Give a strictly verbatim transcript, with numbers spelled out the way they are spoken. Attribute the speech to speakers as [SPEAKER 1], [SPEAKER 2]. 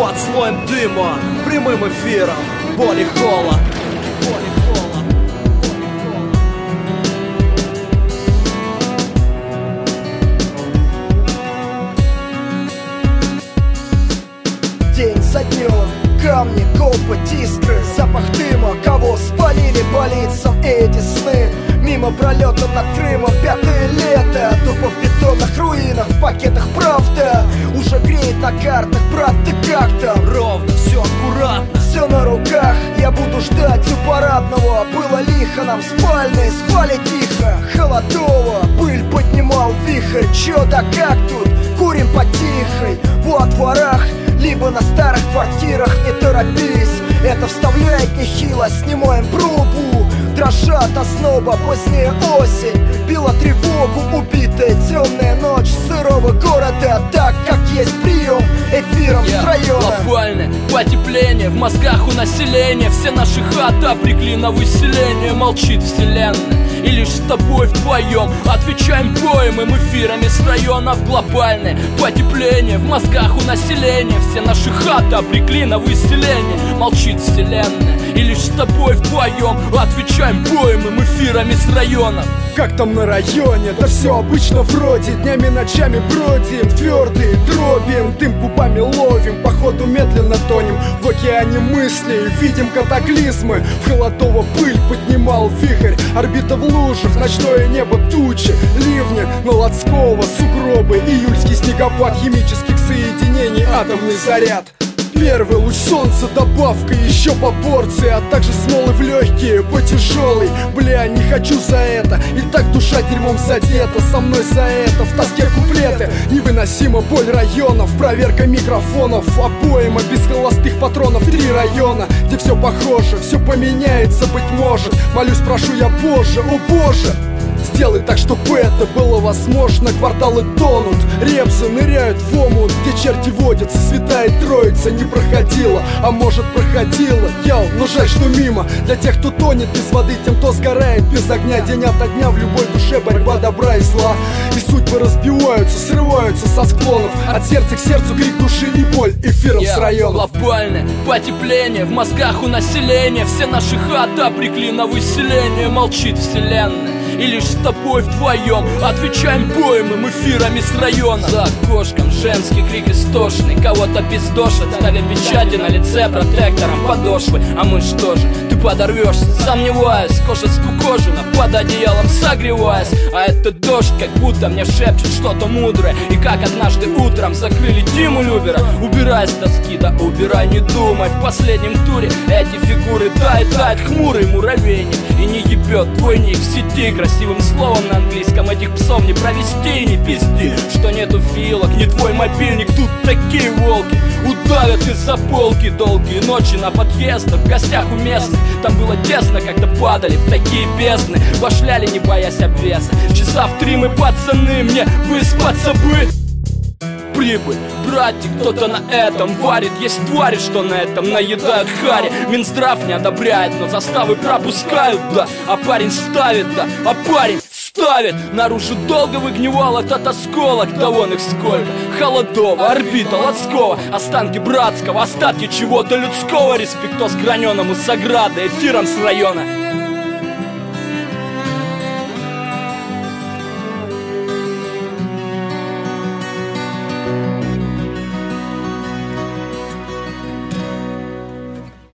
[SPEAKER 1] под слоем дыма, прямым эфиром боли холод.
[SPEAKER 2] День за днем, камни, копоть, искры, запах дыма. Кого спалили по лицам эти сны? Мимо пролетом над Крымом пятое лето. Тупо в бетонных руинах, в пакетах правда уже греет на картах, брат, ты как там?
[SPEAKER 1] Ровно, все аккуратно,
[SPEAKER 2] все на руках. Я буду ждать у парадного. Было лихо, нам спальные спали тихо. Холодово, пыль поднимал вихрь. Чё да как тут? Курим по тихой, во дворах, либо на старых квартирах. Не торопись, это вставляет нехило. Снимаем пробу, дрожат озноба. Поздняя осень била тревогу. Убитая темная ночь сырого города. Так как есть прием эфиром
[SPEAKER 3] yeah.
[SPEAKER 2] с района.
[SPEAKER 3] Глобальное потепление в мозгах у населения. Все наши хаты обрекли на выселение. Молчит вселенная, и лишь с тобой вдвоем отвечаем боевым эфирами с районов. Глобальное потепление в мозгах у населения. Все наши хаты обрекли на выселение. Молчит вселенная, и лишь с тобой вдвоем отвечаем боевым эфирами с районов.
[SPEAKER 4] Как там на районе? Да все обычно вроде. Днями, ночами бродим, твердые дробим, дым губами ловим, походу медленно тонем в океане мыслей. Видим катаклизмы, в холодово пыль поднимал вихрь. Орбита в лужах, ночное небо тучи, ливни на Лацкого, сугробы, июльский снегопад химических соединений, атомный заряд. Первый луч солнца, добавка еще по порции, а также смолы в легкие, по тяжелой. Бля, не хочу за это, и так душа дерьмом задета. Со мной за это, в тоске куплеты. Невыносима боль районов, проверка микрофонов, обойма без холостых патронов. Три района, где все похоже, все поменяется, быть может. Молюсь, прошу я Боже, о Боже, сделай так, чтобы это было возможно. Кварталы тонут, репсы ныряют в омут, где черти водятся, святая троица не проходила, а может проходила. Яу, но жаль, что мимо. Для тех, кто тонет без воды, тем, кто сгорает без огня. День ото дня в любой душе борьба добра и зла. И судьбы разбиваются, срываются со склонов. От сердца к сердцу крик души и боль эфиром
[SPEAKER 3] yeah.
[SPEAKER 4] с районов.
[SPEAKER 3] Глобальное потепление в мозгах у населения. Все наши хаты обрекли на выселение. Молчит вселенная, и лишь с тобой вдвоем отвечаем боевым эфирами с района. За окошком женский крик истошный, кого-то пиздошат, ставя печати на лице протектором подошвы. А мы что же, ты подорвешься, сомневаюсь. Кожа скукожена, под одеялом согреваясь. А этот дождь как будто мне шепчет что-то мудрое. И как однажды утром закрыли Диму Любера. Убирай с доски, да убирай, не думай. В последнем туре эти фигуры тает, тает хмурый муравейник. И не ебет твой ник в сети. Красивым словом на английском этих псов не провести, не пизди, что нету филок, не твой мобильник. Тут такие волки удавят из-за полки. Долгие ночи на подъездах, в гостях у местных. Там было тесно, когда падали в такие бездны. Башляли, не боясь обвеса. Часа в три мы, пацаны, мне выспаться бы. Прибыль, братик, кто-то на этом варит. Есть твари, что на этом наедают хари. Минздрав не одобряет, но заставы пропускают, да. А парень ставит, да, а парень ставит. Наружу долго выгнивал этот осколок. Да вон их сколько. Холодова, орбита, Лацкого, останки братского, остатки чего-то людского. Респектос граненому с оградой, эфиром с района.